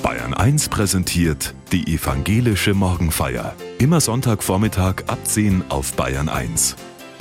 Bayern 1 präsentiert die evangelische Morgenfeier. Immer Sonntagvormittag ab 10 auf Bayern 1.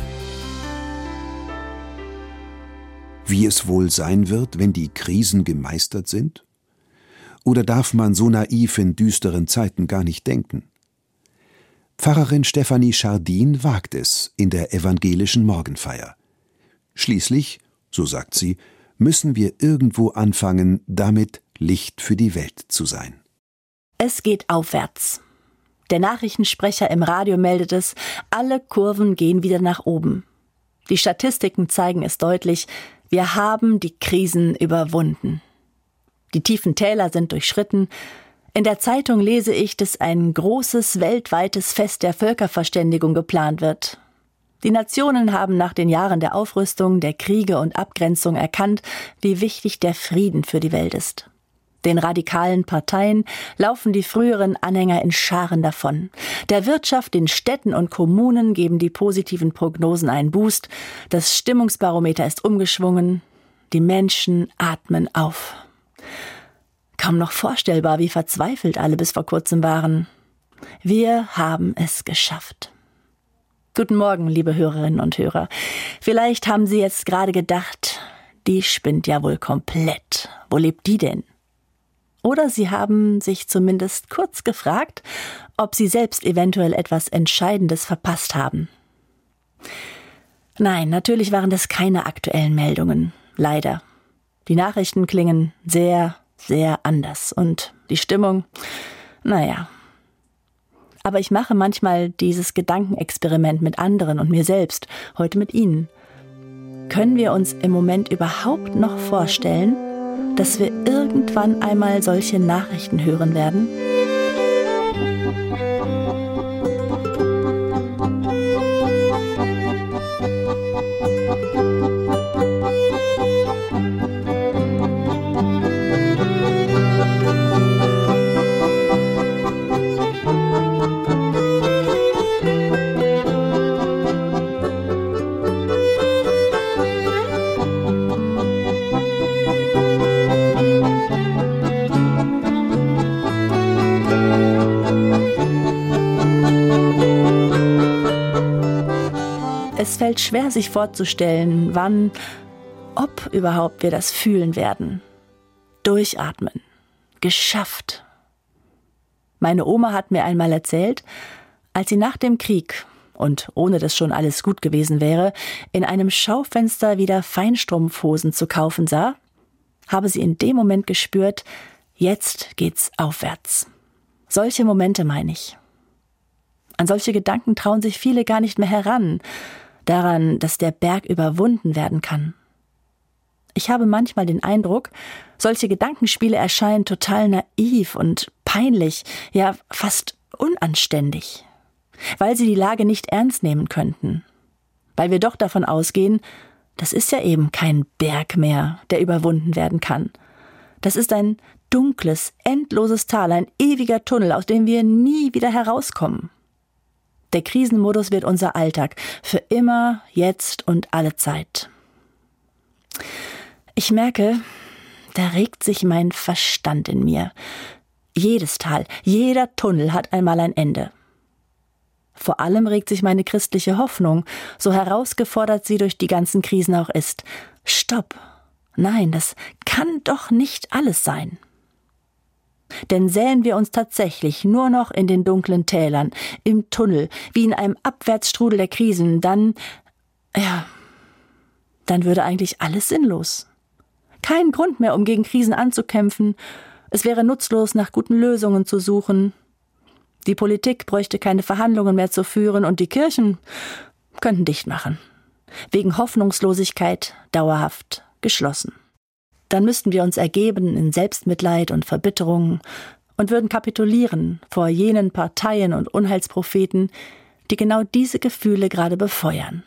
Wie es wohl sein wird, wenn die Krisen gemeistert sind? Oder darf man so naiv in düsteren Zeiten gar nicht denken? Pfarrerin Stefanie Schardin wagt es in der evangelischen Morgenfeier. Schließlich, so sagt sie, müssen wir irgendwo anfangen, damit Licht für die Welt zu sein. Es geht aufwärts. Der Nachrichtensprecher im Radio meldet es, alle Kurven gehen wieder nach oben. Die Statistiken zeigen es deutlich, wir haben die Krisen überwunden. Die tiefen Täler sind durchschritten. In der Zeitung lese ich, dass ein großes weltweites Fest der Völkerverständigung geplant wird. Die Nationen haben nach den Jahren der Aufrüstung, der Kriege und Abgrenzung erkannt, wie wichtig der Frieden für die Welt ist. Den radikalen Parteien laufen die früheren Anhänger in Scharen davon. Der Wirtschaft, den Städten und Kommunen geben die positiven Prognosen einen Boost. Das Stimmungsbarometer ist umgeschwungen. Die Menschen atmen auf. Kaum noch vorstellbar, wie verzweifelt alle bis vor kurzem waren. Wir haben es geschafft. Guten Morgen, liebe Hörerinnen und Hörer. Vielleicht haben Sie jetzt gerade gedacht, die spinnt ja wohl komplett. Wo lebt die denn? Oder Sie haben sich zumindest kurz gefragt, ob Sie selbst eventuell etwas Entscheidendes verpasst haben. Nein, natürlich waren das keine aktuellen Meldungen. Leider. Die Nachrichten klingen sehr, sehr anders. Und die Stimmung, naja. Aber ich mache manchmal dieses Gedankenexperiment mit anderen und mir selbst, heute mit Ihnen. Können wir uns im Moment überhaupt noch vorstellen, dass wir irgendwann einmal solche Nachrichten hören werden? Es fällt schwer, sich vorzustellen, wann, ob überhaupt wir das fühlen werden. Durchatmen. Geschafft. Meine Oma hat mir einmal erzählt, als sie nach dem Krieg, und ohne dass schon alles gut gewesen wäre, in einem Schaufenster wieder Feinstrumpfhosen zu kaufen sah, habe sie in dem Moment gespürt, jetzt geht's aufwärts. Solche Momente meine ich. An solche Gedanken trauen sich viele gar nicht mehr heran, daran, dass der Berg überwunden werden kann. Ich habe manchmal den Eindruck, solche Gedankenspiele erscheinen total naiv und peinlich, ja fast unanständig, weil sie die Lage nicht ernst nehmen könnten. Weil wir doch davon ausgehen, das ist ja eben kein Berg mehr, der überwunden werden kann. Das ist ein dunkles, endloses Tal, ein ewiger Tunnel, aus dem wir nie wieder herauskommen. Der Krisenmodus wird unser Alltag, für immer, jetzt und alle Zeit. Ich merke, da regt sich mein Verstand in mir. Jedes Tal, jeder Tunnel hat einmal ein Ende. Vor allem regt sich meine christliche Hoffnung, so herausgefordert sie durch die ganzen Krisen auch ist. Stopp! Nein, das kann doch nicht alles sein. Denn sähen wir uns tatsächlich nur noch in den dunklen Tälern, im Tunnel, wie in einem Abwärtsstrudel der Krisen, dann würde eigentlich alles sinnlos. Kein Grund mehr, um gegen Krisen anzukämpfen. Es wäre nutzlos, nach guten Lösungen zu suchen. Die Politik bräuchte keine Verhandlungen mehr zu führen und die Kirchen könnten dicht machen. Wegen Hoffnungslosigkeit dauerhaft geschlossen. Dann müssten wir uns ergeben in Selbstmitleid und Verbitterung und würden kapitulieren vor jenen Parteien und Unheilspropheten, die genau diese Gefühle gerade befeuern.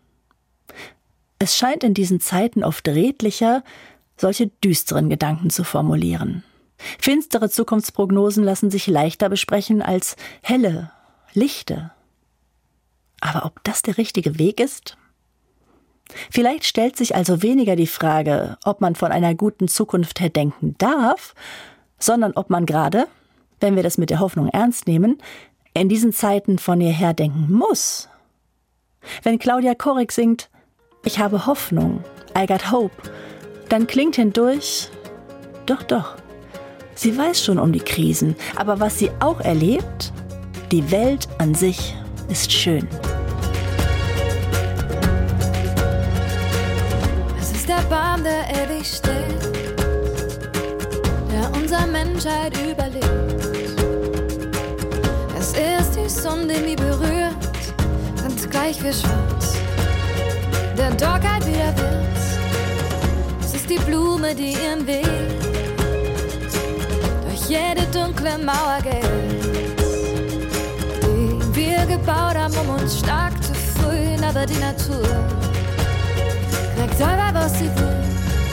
Es scheint in diesen Zeiten oft redlicher, solche düsteren Gedanken zu formulieren. Finstere Zukunftsprognosen lassen sich leichter besprechen als helle, lichte. Aber ob das der richtige Weg ist? Vielleicht stellt sich also weniger die Frage, ob man von einer guten Zukunft her denken darf, sondern ob man gerade, wenn wir das mit der Hoffnung ernst nehmen, in diesen Zeiten von ihr herdenken muss. Wenn Claudia Korik singt, ich habe Hoffnung, I got hope, dann klingt hindurch, doch, sie weiß schon um die Krisen, aber was sie auch erlebt, die Welt an sich ist schön. Es ist der Baum, der ewig steht, der unsere Menschheit überlebt. Es ist die Sonne, die mich berührt, und gleich wie schwarz der Dunkelheit wieder wird. Es ist die Blume, die ihren Weg durch jede dunkle Mauer geht, die wir gebaut haben, um uns stark zu fühlen, aber die Natur kriegt selber, was sie will.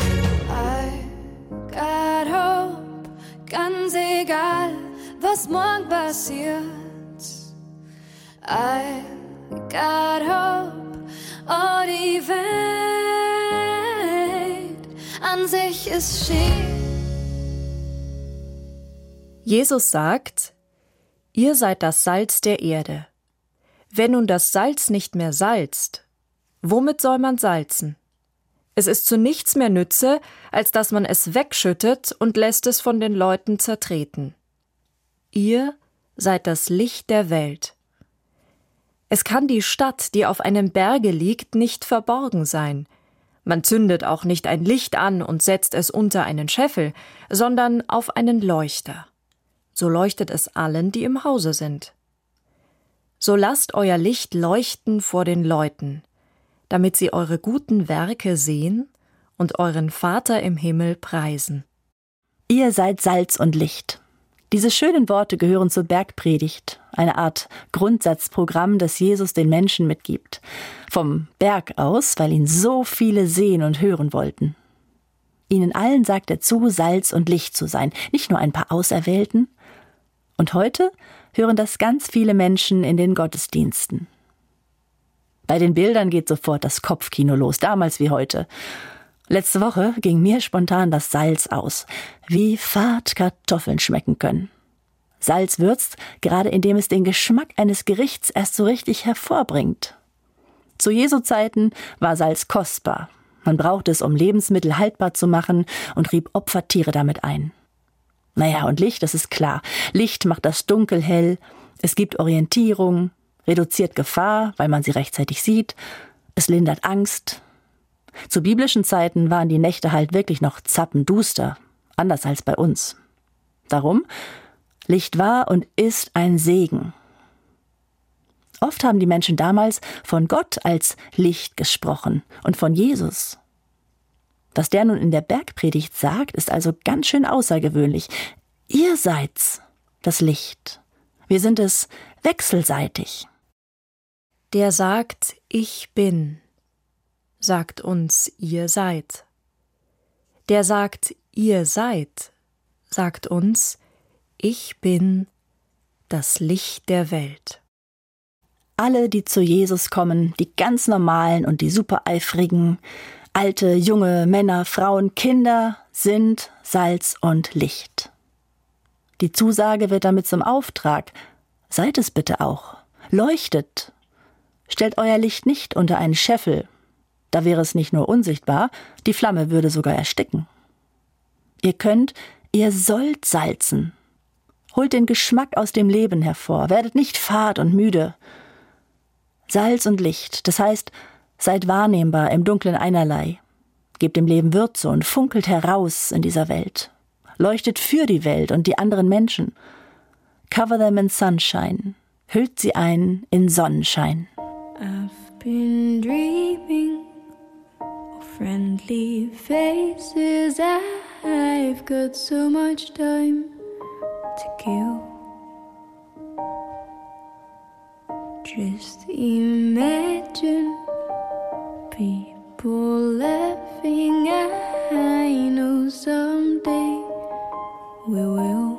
I got hope, ganz egal, was morgen passiert. I got hope, oh, die Welt an sich ist schön. Jesus sagt, ihr seid das Salz der Erde. Wenn nun das Salz nicht mehr salzt, womit soll man salzen? Es ist zu nichts mehr Nütze, als dass man es wegschüttet und lässt es von den Leuten zertreten. Ihr seid das Licht der Welt. Es kann die Stadt, die auf einem Berge liegt, nicht verborgen sein. Man zündet auch nicht ein Licht an und setzt es unter einen Scheffel, sondern auf einen Leuchter. So leuchtet es allen, die im Hause sind. So lasst euer Licht leuchten vor den Leuten, damit sie eure guten Werke sehen und euren Vater im Himmel preisen. Ihr seid Salz und Licht. Diese schönen Worte gehören zur Bergpredigt, eine Art Grundsatzprogramm, das Jesus den Menschen mitgibt. Vom Berg aus, weil ihn so viele sehen und hören wollten. Ihnen allen sagt er zu, Salz und Licht zu sein, nicht nur ein paar Auserwählten. Und heute hören das ganz viele Menschen in den Gottesdiensten. Bei den Bildern geht sofort das Kopfkino los, damals wie heute. Letzte Woche ging mir spontan das Salz aus, wie fad Kartoffeln schmecken können. Salz würzt, gerade indem es den Geschmack eines Gerichts erst so richtig hervorbringt. Zu Jesu Zeiten war Salz kostbar. Man brauchte es, um Lebensmittel haltbar zu machen und rieb Opfertiere damit ein. Naja, und Licht, das ist klar. Licht macht das Dunkel hell, es gibt Orientierung, reduziert Gefahr, weil man sie rechtzeitig sieht, es lindert Angst. Zu biblischen Zeiten waren die Nächte halt wirklich noch zappenduster, anders als bei uns. Darum, Licht war und ist ein Segen. Oft haben die Menschen damals von Gott als Licht gesprochen und von Jesus. Was der nun in der Bergpredigt sagt, ist also ganz schön außergewöhnlich. Ihr seid's, das Licht. Wir sind es wechselseitig. Der sagt, ich bin, sagt uns, ihr seid. Der sagt, ihr seid, sagt uns, ich bin das Licht der Welt. Alle, die zu Jesus kommen, die ganz normalen und die supereifrigen, alte, junge, Männer, Frauen, Kinder, sind Salz und Licht. Die Zusage wird damit zum Auftrag. Seid es bitte auch. Leuchtet. Stellt euer Licht nicht unter einen Scheffel. Da wäre es nicht nur unsichtbar, die Flamme würde sogar ersticken. Ihr sollt salzen. Holt den Geschmack aus dem Leben hervor, werdet nicht fad und müde. Salz und Licht, das heißt, seid wahrnehmbar im Dunklen einerlei. Gebt dem Leben Würze und funkelt heraus in dieser Welt. Leuchtet für die Welt und die anderen Menschen. Cover them in sunshine. Hüllt sie ein in Sonnenschein. I've been dreaming of friendly faces. I've got so much time to kill. Just imagine people laughing. I know someday we will.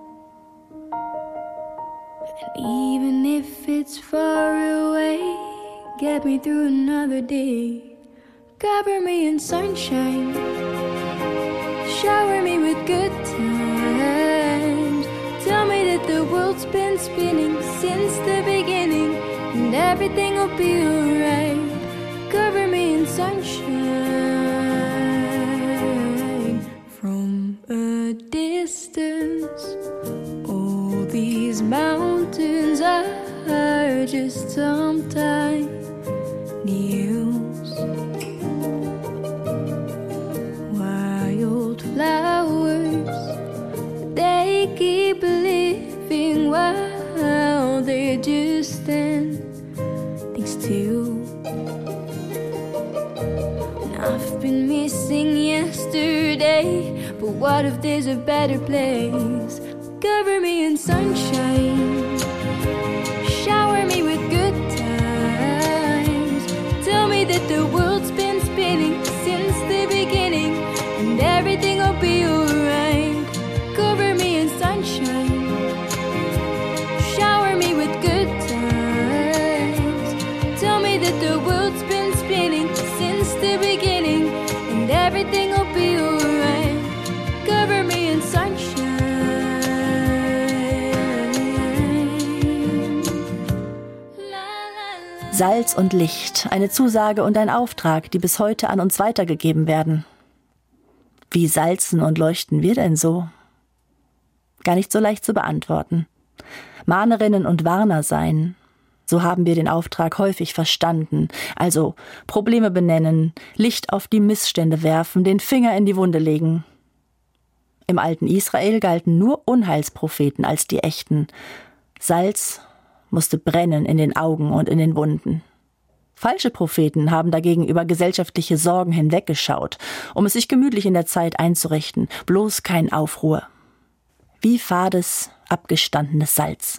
And even if it's far away, get me through another day. Cover me in sunshine, shower me with good times. been spinning since the beginning, and everything will be alright. Cover me in sunshine. From a distance, all these mountains are just some tiny hills. Wild flowers, they keep living while they're just standing still. And I've been missing yesterday, but what if there's a better place? Cover me in sunshine, shower me with good times. Tell me that the world's been spinning since the beginning, and everything will be alright. Cover me in sunshine, shower me with good times. Tell me that the world's been spinning since the beginning, and everything will be alright. Cover me in sunshine. Salz und Licht, eine Zusage und ein Auftrag, die bis heute an uns weitergegeben werden. Wie salzen und leuchten wir denn so? Gar nicht so leicht zu beantworten. Mahnerinnen und Warner sein, so haben wir den Auftrag häufig verstanden. Also Probleme benennen, Licht auf die Missstände werfen, den Finger in die Wunde legen. Im alten Israel galten nur Unheilspropheten als die echten. Salz musste brennen in den Augen und in den Wunden. Falsche Propheten haben dagegen über gesellschaftliche Sorgen hinweggeschaut, um es sich gemütlich in der Zeit einzurichten, bloß kein Aufruhr. Wie fades, abgestandenes Salz.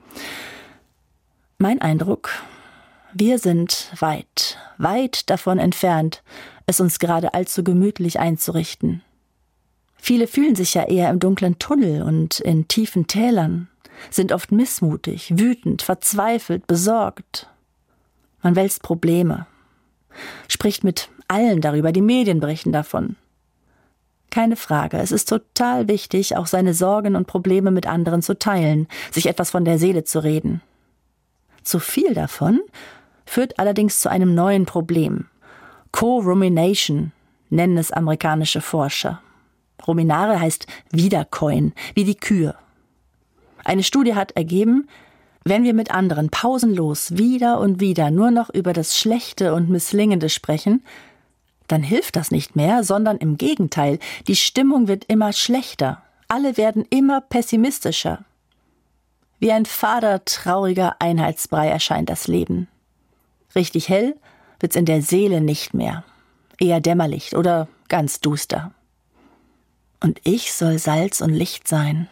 Mein Eindruck, wir sind weit, weit davon entfernt, es uns gerade allzu gemütlich einzurichten. Viele fühlen sich ja eher im dunklen Tunnel und in tiefen Tälern, sind oft missmutig, wütend, verzweifelt, besorgt. Man wälzt Probleme, spricht mit allen darüber, die Medien berichten davon. Keine Frage, es ist total wichtig, auch seine Sorgen und Probleme mit anderen zu teilen, sich etwas von der Seele zu reden. Zu viel davon führt allerdings zu einem neuen Problem. Co-Rumination nennen es amerikanische Forscher. Ruminare heißt wiederkäuen, wie die Kühe. Eine Studie hat ergeben, wenn wir mit anderen pausenlos wieder und wieder nur noch über das Schlechte und Misslingende sprechen, dann hilft das nicht mehr, sondern im Gegenteil, die Stimmung wird immer schlechter, alle werden immer pessimistischer. Wie ein fader, trauriger Einheitsbrei erscheint das Leben. Richtig hell wird's in der Seele nicht mehr, eher dämmerlicht oder ganz duster. Und ich soll Salz und Licht sein.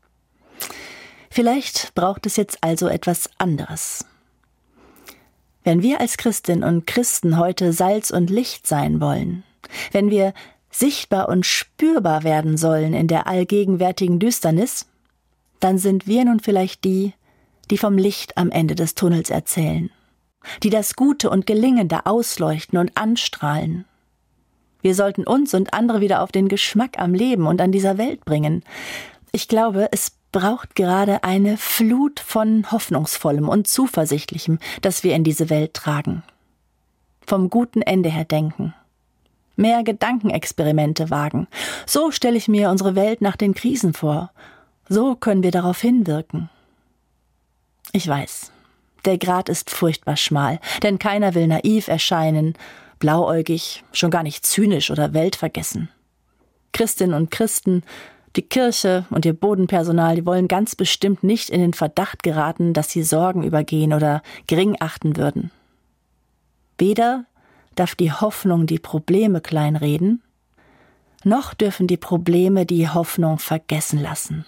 Vielleicht braucht es jetzt also etwas anderes. Wenn wir als Christinnen und Christen heute Salz und Licht sein wollen, wenn wir sichtbar und spürbar werden sollen in der allgegenwärtigen Düsternis, dann sind wir nun vielleicht die, die vom Licht am Ende des Tunnels erzählen, die das Gute und Gelingende ausleuchten und anstrahlen. Wir sollten uns und andere wieder auf den Geschmack am Leben und an dieser Welt bringen. Ich glaube, es braucht gerade eine Flut von Hoffnungsvollem und Zuversichtlichem, das wir in diese Welt tragen. Vom guten Ende her denken. Mehr Gedankenexperimente wagen. So stelle ich mir unsere Welt nach den Krisen vor. So können wir darauf hinwirken. Ich weiß, der Grat ist furchtbar schmal, denn keiner will naiv erscheinen, blauäugig, schon gar nicht zynisch oder weltvergessen. Christinnen und Christen, die Kirche und ihr Bodenpersonal, die wollen ganz bestimmt nicht in den Verdacht geraten, dass sie Sorgen übergehen oder gering achten würden. Weder darf die Hoffnung die Probleme kleinreden, noch dürfen die Probleme die Hoffnung vergessen lassen.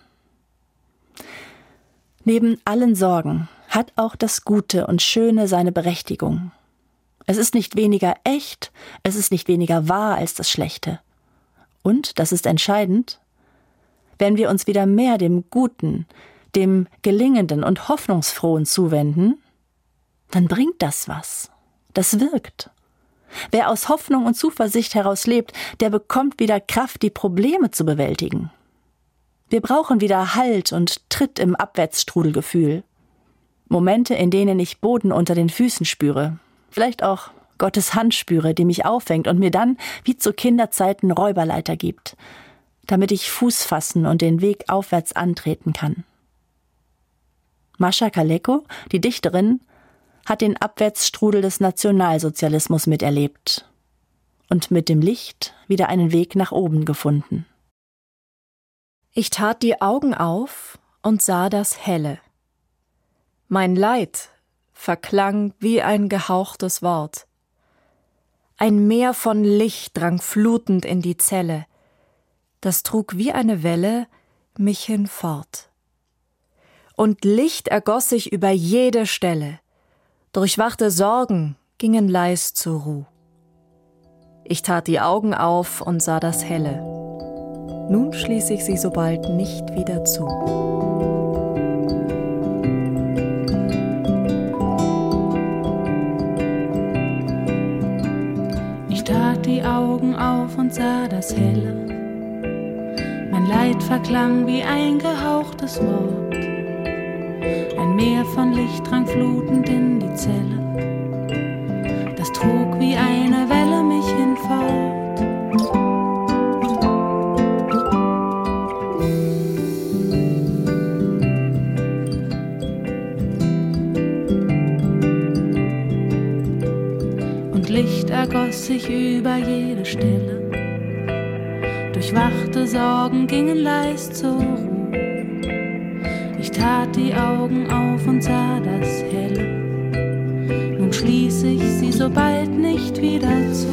Neben allen Sorgen hat auch das Gute und Schöne seine Berechtigung. Es ist nicht weniger echt, es ist nicht weniger wahr als das Schlechte. Und, das ist entscheidend, wenn wir uns wieder mehr dem Guten, dem Gelingenden und Hoffnungsfrohen zuwenden, dann bringt das was. Das wirkt. Wer aus Hoffnung und Zuversicht heraus lebt, der bekommt wieder Kraft, die Probleme zu bewältigen. Wir brauchen wieder Halt und Tritt im Abwärtsstrudelgefühl. Momente, in denen ich Boden unter den Füßen spüre. Vielleicht auch Gottes Hand spüre, die mich auffängt und mir dann, wie zu Kinderzeiten, Räuberleiter gibt, damit ich Fuß fassen und den Weg aufwärts antreten kann. Mascha Kaleko, die Dichterin, hat den Abwärtsstrudel des Nationalsozialismus miterlebt und mit dem Licht wieder einen Weg nach oben gefunden. Ich tat die Augen auf und sah das Helle. Mein Leid verklang wie ein gehauchtes Wort. Ein Meer von Licht drang flutend in die Zelle. Das trug wie eine Welle mich hinfort. Und Licht ergoss sich über jede Stelle. Durchwachte Sorgen gingen leis zur Ruh. Ich tat die Augen auf und sah das Helle. Nun schließ ich sie sobald nicht wieder zu. Ich tat die Augen auf und sah das Helle. Mein Leid verklang wie ein gehauchtes Wort. Ein Meer von Licht drang flutend in die Zelle. Das trug wie eine Welle mich hinfort. Und Licht ergoss sich über jede Stelle. Durchwachte Sorgen gingen leis zur Ruhe. Ich tat die Augen auf und sah das Helle. Nun schließ ich sie sobald nicht wieder zu.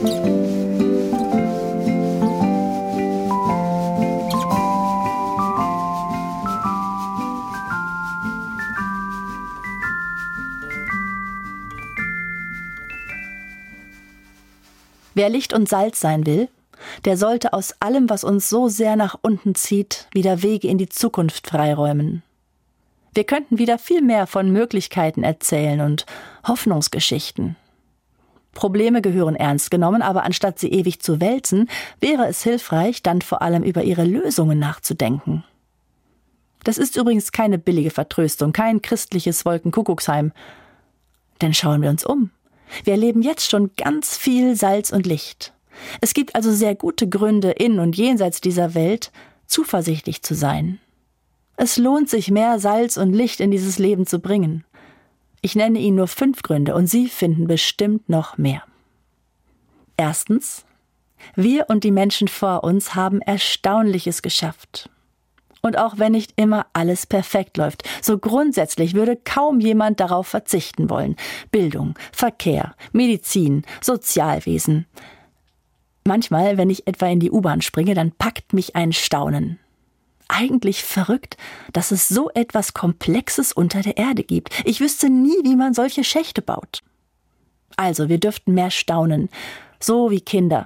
Wer Licht und Salz sein will, der sollte aus allem, was uns so sehr nach unten zieht, wieder Wege in die Zukunft freiräumen. Wir könnten wieder viel mehr von Möglichkeiten erzählen und Hoffnungsgeschichten. Probleme gehören ernst genommen, aber anstatt sie ewig zu wälzen, wäre es hilfreich, dann vor allem über ihre Lösungen nachzudenken. Das ist übrigens keine billige Vertröstung, kein christliches Wolkenkuckucksheim. Denn schauen wir uns um. Wir erleben jetzt schon ganz viel Salz und Licht. Es gibt also sehr gute Gründe, in und jenseits dieser Welt zuversichtlich zu sein. Es lohnt sich, mehr Salz und Licht in dieses Leben zu bringen. Ich nenne Ihnen nur 5 Gründe und Sie finden bestimmt noch mehr. Erstens, wir und die Menschen vor uns haben Erstaunliches geschafft. Und auch wenn nicht immer alles perfekt läuft, so grundsätzlich würde kaum jemand darauf verzichten wollen. Bildung, Verkehr, Medizin, Sozialwesen. Manchmal, wenn ich etwa in die U-Bahn springe, dann packt mich ein Staunen. Eigentlich verrückt, dass es so etwas Komplexes unter der Erde gibt. Ich wüsste nie, wie man solche Schächte baut. Also, wir dürften mehr staunen, so wie Kinder.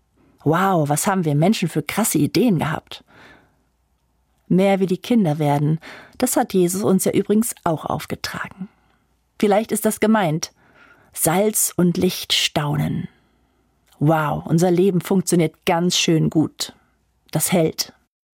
Wow, was haben wir Menschen für krasse Ideen gehabt. Mehr wie die Kinder werden, das hat Jesus uns ja übrigens auch aufgetragen. Vielleicht ist das gemeint. Salz und Licht staunen. Wow, unser Leben funktioniert ganz schön gut. Das hält.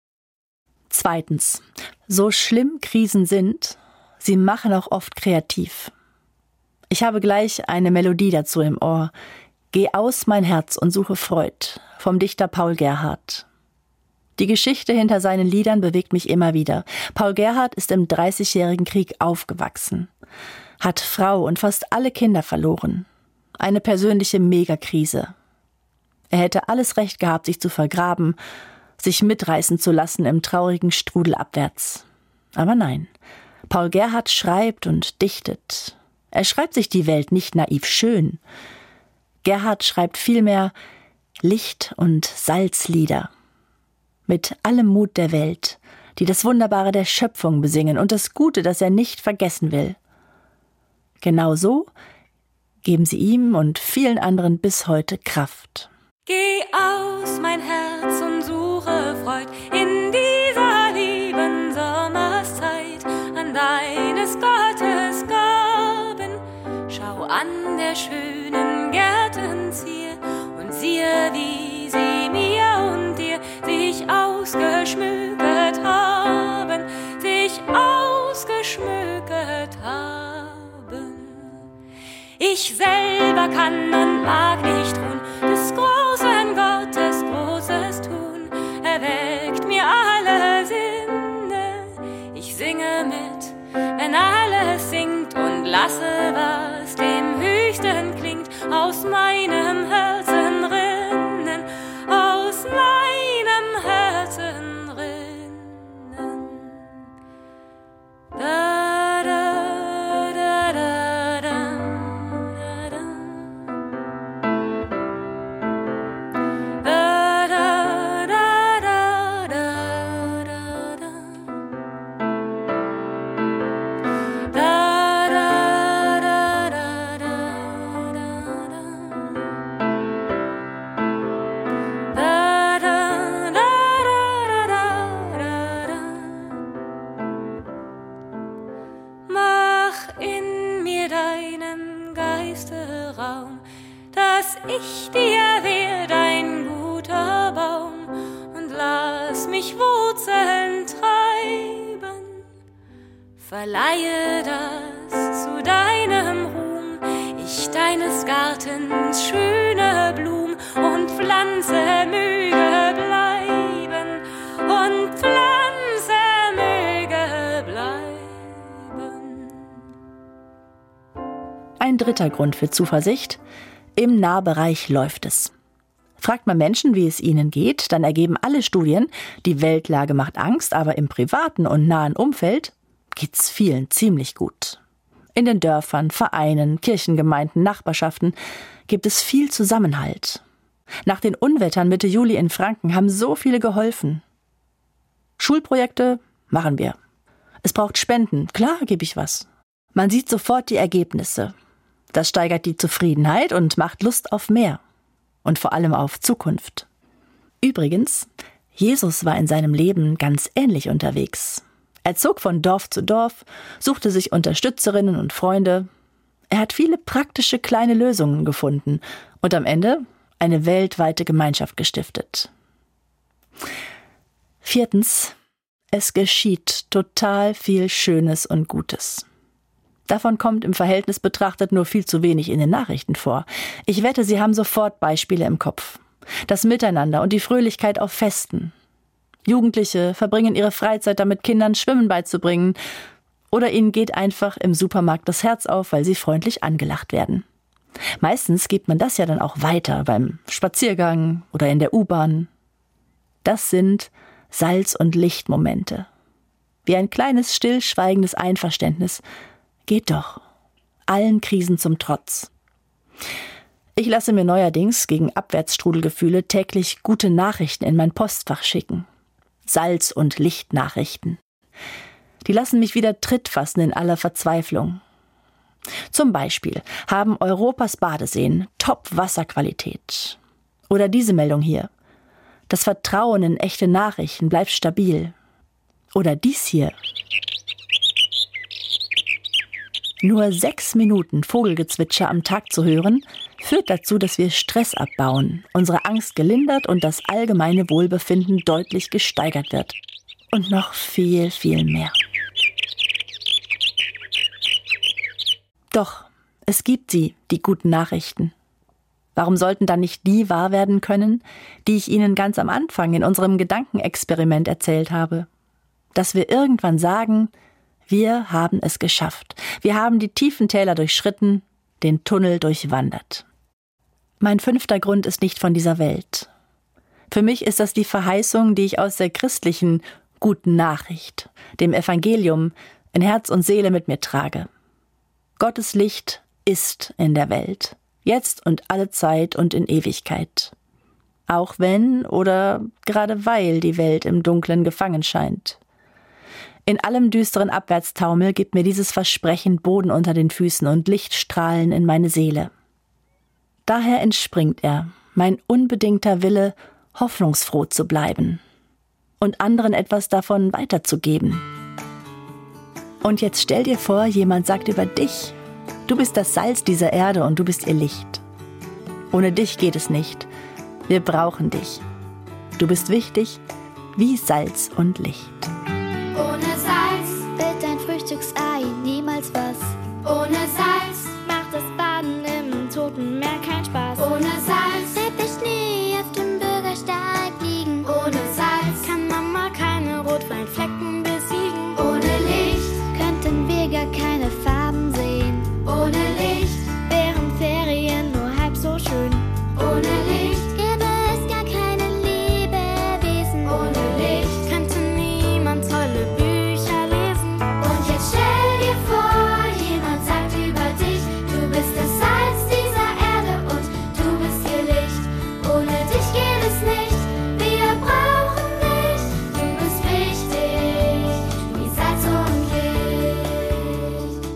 Zweitens, so schlimm Krisen sind, sie machen auch oft kreativ. Ich habe gleich eine Melodie dazu im Ohr. Geh aus, mein Herz, und suche Freud, vom Dichter Paul Gerhardt. Die Geschichte hinter seinen Liedern bewegt mich immer wieder. Paul Gerhardt ist im 30-jährigen Krieg aufgewachsen, hat Frau und fast alle Kinder verloren. Eine persönliche Megakrise. Er hätte alles Recht gehabt, sich zu vergraben, sich mitreißen zu lassen im traurigen Strudel abwärts. Aber nein, Paul Gerhardt schreibt und dichtet. Er schreibt sich die Welt nicht naiv schön. Gerhardt schreibt vielmehr Licht- und Salzlieder. Mit allem Mut der Welt, die das Wunderbare der Schöpfung besingen und das Gute, das er nicht vergessen will. Genau so geben sie ihm und vielen anderen bis heute Kraft. Geh aus, mein Herz, und suche Freud in dieser lieben Sommerszeit an deines Gottes Gaben. Schau an der schönen Gärtenzier und siehe, wie sie mir und dir sich ausgeschmückt Ich selber kann und mag nicht ruhen, des großen Gottes Großes tun, erweckt mir alle Sinne. Ich singe mit, wenn alles singt und lasse, was dem Höchsten klingt, aus meinem Herzen rinnen, aus meinem Herzen rinnen. Da, da, da, da, da, da, da. Da, da, da, da, da, da, da. Da, da, da, da, da, da, da. Da, da, da, da, da, da, da. Mach in mir deinem Geiste Raum, dass ich dir werd ein guter Baum, und lass mich Wurzeln treiben. Verleihe das zu deinem Ruhm, ich deines Gartens schöne Blum, und Pflanze möge bleiben, und Pflanze möge bleiben. Ein dritter Grund für Zuversicht: Im Nahbereich läuft es. Fragt man Menschen, wie es ihnen geht, dann ergeben alle Studien, die Weltlage macht Angst, aber im privaten und nahen Umfeld geht's vielen ziemlich gut. In den Dörfern, Vereinen, Kirchengemeinden, Nachbarschaften gibt es viel Zusammenhalt. Nach den Unwettern Mitte Juli in Franken haben so viele geholfen. Schulprojekte machen wir. Es braucht Spenden, klar gebe ich was. Man sieht sofort die Ergebnisse. Das steigert die Zufriedenheit und macht Lust auf mehr. Und vor allem auf Zukunft. Übrigens, Jesus war in seinem Leben ganz ähnlich unterwegs. Er zog von Dorf zu Dorf, suchte sich Unterstützerinnen und Freunde. Er hat viele praktische kleine Lösungen gefunden und am Ende eine weltweite Gemeinschaft gestiftet. 4. Es geschieht total viel Schönes und Gutes. Davon kommt im Verhältnis betrachtet nur viel zu wenig in den Nachrichten vor. Ich wette, Sie haben sofort Beispiele im Kopf. Das Miteinander und die Fröhlichkeit auf Festen. Jugendliche verbringen ihre Freizeit damit, Kindern Schwimmen beizubringen. Oder ihnen geht einfach im Supermarkt das Herz auf, weil sie freundlich angelacht werden. Meistens gibt man das ja dann auch weiter beim Spaziergang oder in der U-Bahn. Das sind Salz- und Lichtmomente. Wie ein kleines, stillschweigendes Einverständnis. Geht doch. Allen Krisen zum Trotz. Ich lasse mir neuerdings gegen Abwärtsstrudelgefühle täglich gute Nachrichten in mein Postfach schicken. Salz- und Lichtnachrichten. Die lassen mich wieder Tritt fassen in aller Verzweiflung. Zum Beispiel haben Europas Badeseen Top-Wasserqualität. Oder diese Meldung hier. Das Vertrauen in echte Nachrichten bleibt stabil. Oder dies hier. Nur 6 Minuten Vogelgezwitscher am Tag zu hören, führt dazu, dass wir Stress abbauen, unsere Angst gelindert und das allgemeine Wohlbefinden deutlich gesteigert wird. Und noch viel, viel mehr. Doch, es gibt sie, die guten Nachrichten. Warum sollten dann nicht die wahr werden können, die ich Ihnen ganz am Anfang in unserem Gedankenexperiment erzählt habe? Dass wir irgendwann sagen: Wir haben es geschafft. Wir haben die tiefen Täler durchschritten, den Tunnel durchwandert. Mein 5. Grund ist nicht von dieser Welt. Für mich ist das die Verheißung, die ich aus der christlichen guten Nachricht, dem Evangelium, in Herz und Seele mit mir trage. Gottes Licht ist in der Welt, jetzt und alle Zeit und in Ewigkeit. Auch wenn oder gerade weil die Welt im Dunklen gefangen scheint. In allem düsteren Abwärtstaumel gibt mir dieses Versprechen Boden unter den Füßen und Lichtstrahlen in meine Seele. Daher entspringt er, mein unbedingter Wille, hoffnungsfroh zu bleiben und anderen etwas davon weiterzugeben. Und jetzt stell dir vor, jemand sagt über dich: Du bist das Salz dieser Erde und du bist ihr Licht. Ohne dich geht es nicht. Wir brauchen dich. Du bist wichtig wie Salz und Licht. Ohne Salz wird dein Frühstücksei niemals was. Ohne Salz macht das Baden Ohne Salz bleibt der Schnee auf dem Bürgersteig liegen. Ohne Salz kann Mama keine Rotweinflecken besiegen. Ohne Licht könnten wir gar keine Farben sehen. Ohne Licht wären Ferien nur halb so schön. Ohne Licht gäbe es gar keine Lebewesen. Ohne Licht könnte niemand tolle Bücher lesen. Und jetzt stell dir vor, jemand sagt über dich, du bist das Salz dieser Erde und du bist ihr Licht. Ohne dich geht es nicht, wir brauchen dich. Du bist wichtig, wie Salz und Licht.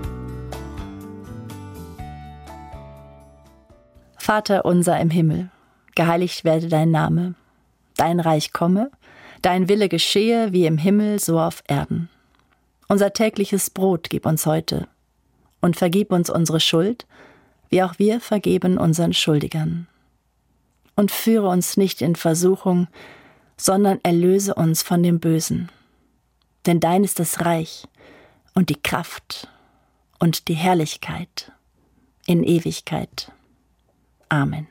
Vater unser im Himmel, geheiligt werde dein Name. Dein Reich komme, dein Wille geschehe, wie im Himmel, so auf Erden. Unser tägliches Brot gib uns heute und vergib uns unsere Schuld, wie auch wir vergeben unseren Schuldigern. Und führe uns nicht in Versuchung, sondern erlöse uns von dem Bösen. Denn dein ist das Reich und die Kraft und die Herrlichkeit in Ewigkeit. Amen.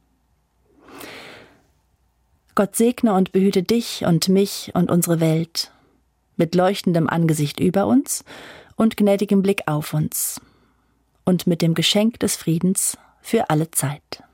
Gott segne und behüte dich und mich und unsere Welt, mit leuchtendem Angesicht über uns und gnädigem Blick auf uns und mit dem Geschenk des Friedens für alle Zeit.